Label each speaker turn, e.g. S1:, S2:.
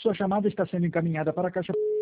S1: Sua chamada está sendo encaminhada para a caixa